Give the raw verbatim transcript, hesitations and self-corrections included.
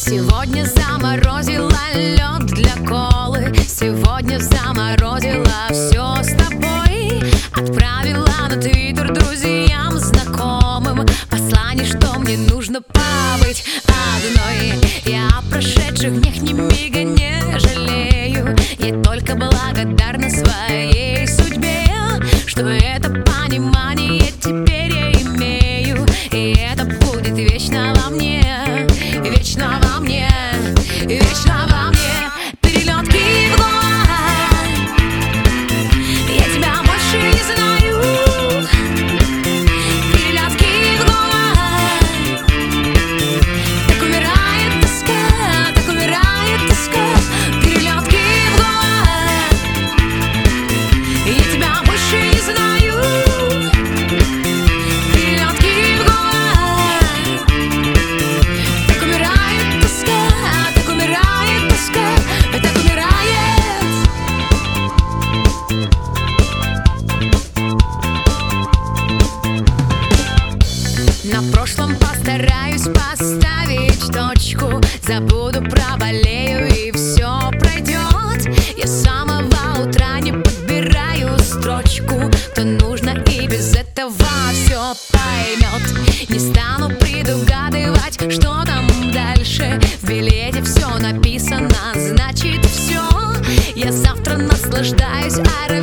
Сегодня заморозила лед для колы, сегодня заморозила все с тобой. Отправила на твиттер друзьям, знакомым послание, что мне нужно побыть одной. Я о прошедших днях ни мига не жалею, я только благодарна своей судьбе, что это понимание теперь я имею, и это будет вечно во мне, вечно во мне, вечно во мне. Перелет Киев-Гоа, я тебя больше не знаю. Перелет Киев-Гоа, так умирает тоска, так умирает тоска. Перелет Киев-Гоа, я тебя больше не знаю. Перелет Киев-Гоа, так умирает тоска, так умирает тоска, так умирает. На прошлом постараюсь поставить точку, забуду про болею и все пройдет. Я с самого утра не подбираю строчку, то нужно и без этого все поймет. Не стану предугадывать, что там дальше. В билете все написано, значит все. Я завтра наслаждаюсь аэропортом.